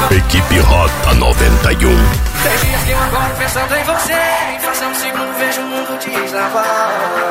Equipe Rota 91. Tem dias que eu acordo pensando em você, em fração de segundo vejo o mundo desabar.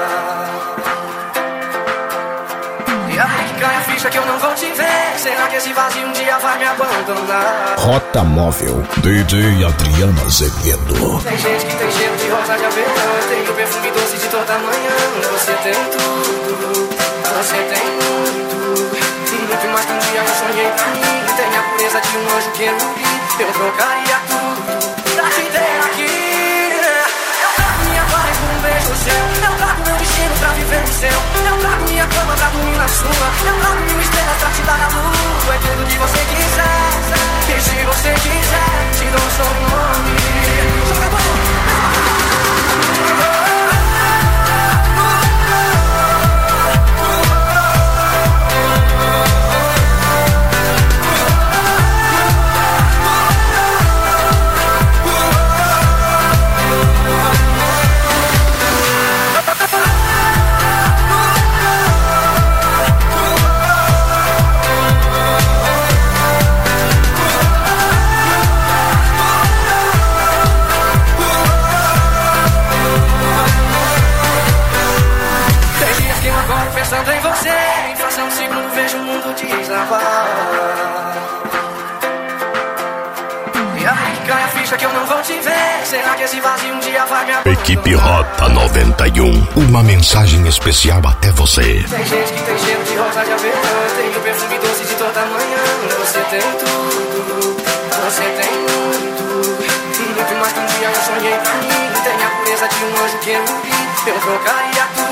E aí que cai a ficha que eu não vou te ver. Será que esse vazio um dia vai me abandonar? Rota Móvel, DJ Adriana Azevedo. Tem gente que tem cheiro de rosa de avelã, tem o perfume doce de toda manhã. Você tem tudo, você tem muito mais que um dia eu sonhei pra mim. Tem a pureza de um anjo querubim. Eu trocaria tudo pra te ter aqui. Eu trago minha paz por um beijo seu. Eu trago meu destino pra viver no céu. Eu trago minha cama pra dormir na sua. Eu trago mil estrelas pra te dar a lua. É tudo que você quiser. E se você quiser, te dou um sobrenome. Joga a bola. Pensando em você, em fração de segundo vejo o mundo desabar. E aí que cai a ficha que eu não vou te ver. Será que esse vazio um dia vai me abandonar? Equipe Rota 91. Uma mensagem especial até você. Tem gente que tem cheiro de rosa de avelã, tem o perfume doce de toda manhã. Você tem tudo, você tem muito mais que um dia eu sonhei pra mim. Tem a pureza de um anjo querubim. Eu trocaria tudo